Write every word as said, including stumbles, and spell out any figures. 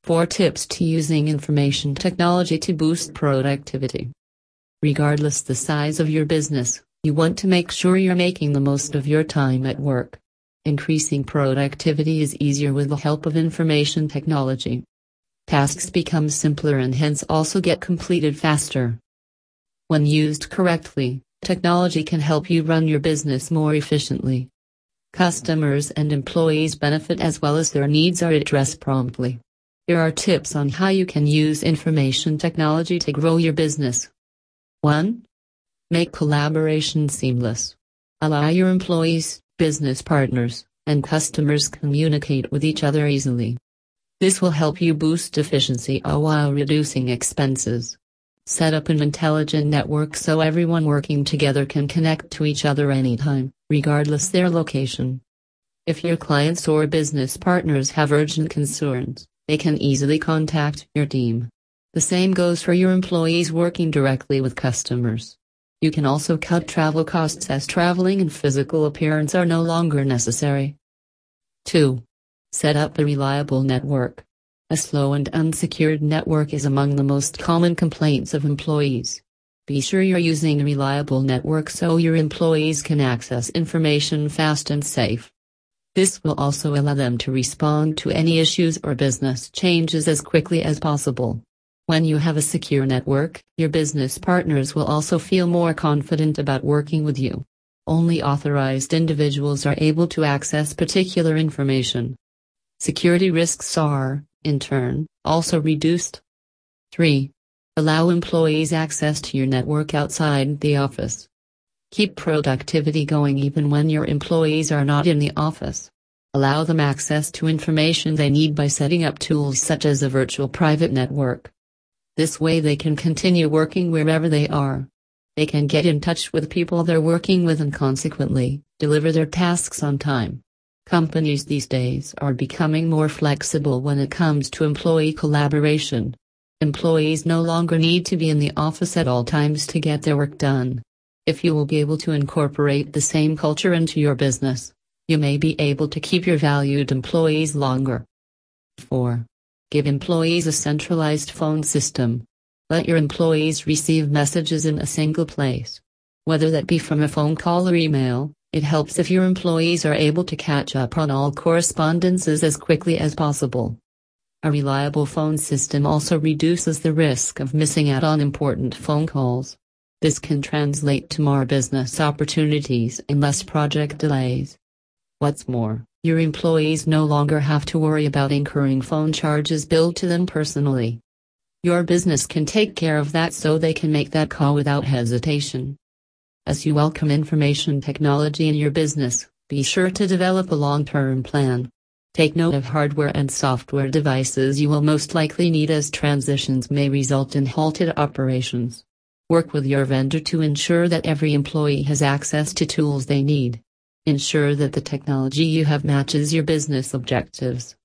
four tips to using information technology to boost productivity. Regardless the size of your business, you want to make sure you're making the most of your time at work. Increasing productivity is easier with the help of information technology. Tasks become simpler and hence also get completed faster. When used correctly, technology can help you run your business more efficiently. Customers and employees benefit as well as their needs are addressed promptly. Here are tips on how you can use information technology to grow your business. one. Make collaboration seamless. Allow your employees, business partners, and customers communicate with each other easily. This will help you boost efficiency while reducing expenses. Set up an intelligent network so everyone working together can connect to each other anytime, regardless their location. If your clients or business partners have urgent concerns, they can easily contact your team. The same goes for your employees working directly with customers. You can also cut travel costs as traveling and physical appearance are no longer necessary. two. Set up a reliable network. A slow and unsecured network is among the most common complaints of employees. Be sure you're using a reliable network so your employees can access information fast and safe. This will also allow them to respond to any issues or business changes as quickly as possible. When you have a secure network, your business partners will also feel more confident about working with you. Only authorized individuals are able to access particular information. Security risks are, in turn, also reduced. three. Allow employees access to your network outside the office. Keep productivity going even when your employees are not in the office. Allow them access to information they need by setting up tools such as a virtual private network. This way they can continue working wherever they are. They can get in touch with people they're working with and consequently, deliver their tasks on time. Companies these days are becoming more flexible when it comes to employee collaboration. Employees no longer need to be in the office at all times to get their work done. If you will be able to incorporate the same culture into your business, you may be able to keep your valued employees longer. four. Give employees a centralized phone system. Let your employees receive messages in a single place. Whether that be from a phone call or email, it helps if your employees are able to catch up on all correspondences as quickly as possible. A reliable phone system also reduces the risk of missing out on important phone calls. This can translate to more business opportunities and less project delays. What's more, your employees no longer have to worry about incurring phone charges billed to them personally. Your business can take care of that so they can make that call without hesitation. As you welcome information technology in your business, be sure to develop a long-term plan. Take note of hardware and software devices you will most likely need as transitions may result in halted operations. Work with your vendor to ensure that every employee has access to tools they need. Ensure that the technology you have matches your business objectives.